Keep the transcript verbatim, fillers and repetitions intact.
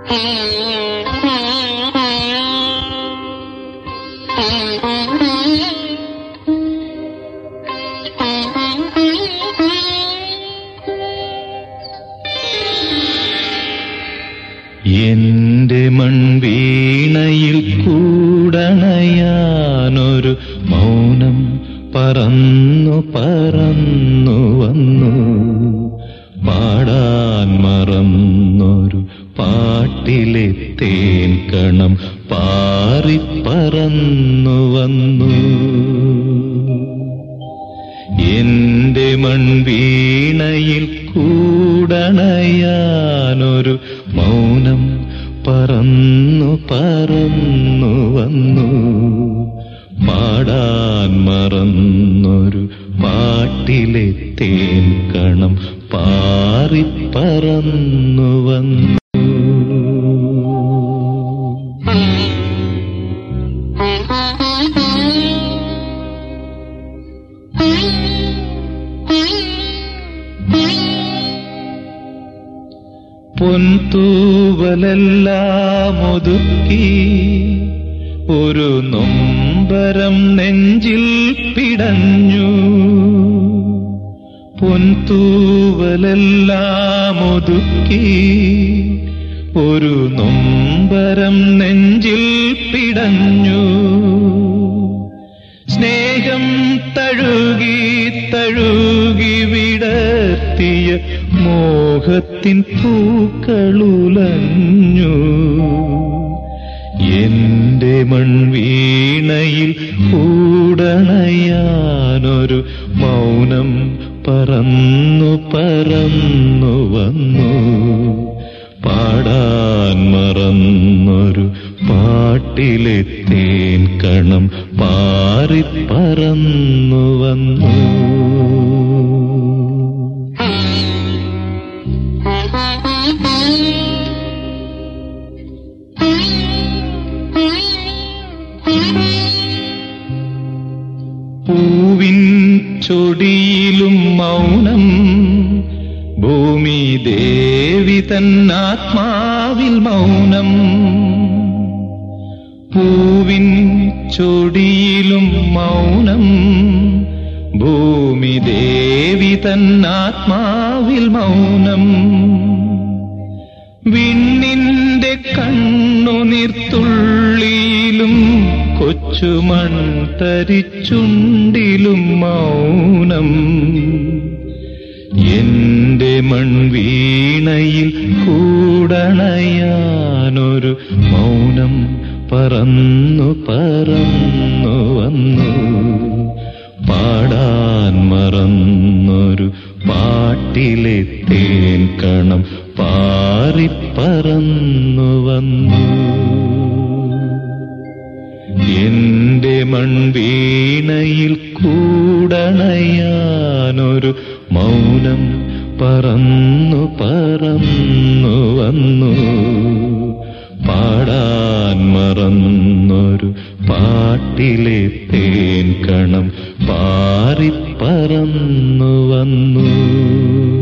എന്റെ മൺവീണയിൽ കൂടണയാനൊരു മൗനം പറന്നു പറന്നു വന്നു. പാടാൻ മറന്നൊരു പാട്ടിലെ തേൻ കണം പാറിപ്പറന്നു വന്നു. എന്റെ മൺവീണയിൽ കൂടണയാനൊരു മൗനം പറന്നു പറന്നു വന്നു. പാടാൻ മറന്നൊരു പാട്ടിലെ തേൻ കണം പാറിപ്പറന്നു വന്നു. പൊൻതൂവലെല്ലാം ഒതുക്കി ഒരു നൊമ്പരം നെഞ്ചിൽ പിടഞ്ഞു. പൊൻതൂവലെല്ലാം ഒതുക്കി ഒരു നൊമ്പരം നെഞ്ചിൽ പിടഞ്ഞു. സ്നേഹം തഴുകി തഴുകി വിടർത്തിയ മോഹത്തിൻ പൂക്കളുലഞ്ഞു. എന്റെ മൺവീണയിൽ കൂടണയാനൊരു മൗനം പറന്നു പറന്നു വന്നു. പാടാൻ മറന്നൊരു പാട്ടിലെ തേൻ കണം പാറിപ്പറന്നു വന്നു. പൂവിൻ ചൊടിയിലും മൗനം, ഭൂമി ദേവി തന്നാത്മാവിൽ മൗനം. പൂവിൻ ചൊടിയിലും മൗനം, ഭൂമി ദേവി തന്നാത്മാവിൽ മൗനം. വിണ്ണിന്റെ കണ്ണുനീർത്തുള്ളിയിലും കൊച്ചുമൺ തരിച്ചുണ്ടിലും മൗനം. എന്റെ മൺവീണയിൽ കൂടണയാനൊരു മൗനം പറന്നു പറന്നു വന്നു. പാടാൻ മറന്നൊരു പാട്ടിലെ തേൻ കണം പാറിപ്പറന്നു വന്നു. എന്റെ മൺവീണയിൽ കൂടണയാനൊരു മൗനം പറന്നു പറന്നു വന്നു. പാടാൻ മറന്നൊരു പാട്ടിലെ തേൻ കണം പാറിപ്പറന്നു വന്നു.